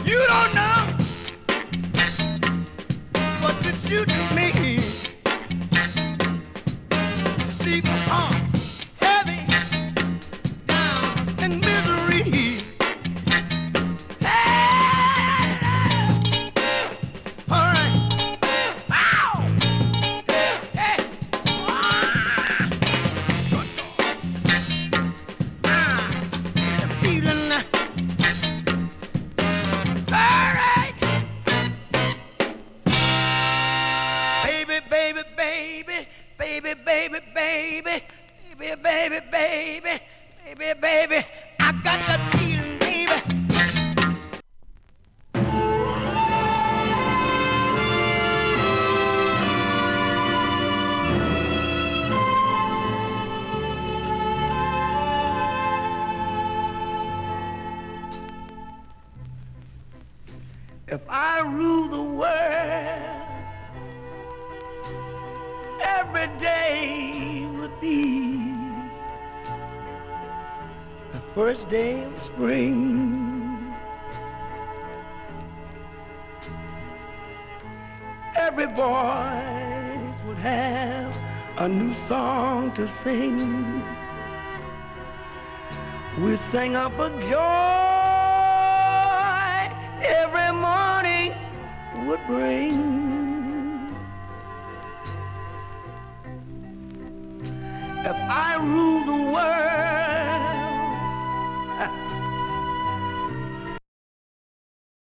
You don't know what you do to me. Leave my heart heavy, down in misery. Hey, all right. Ow! Hey, hey. The feeling. All right. Baby, baby, baby, baby, baby, baby, baby, baby, baby, baby, baby. I got that feeling, baby. If I rule the world, every day would be the first day of spring. Every voice would have a new song to sing. We'd sing up a joy every morning would bring.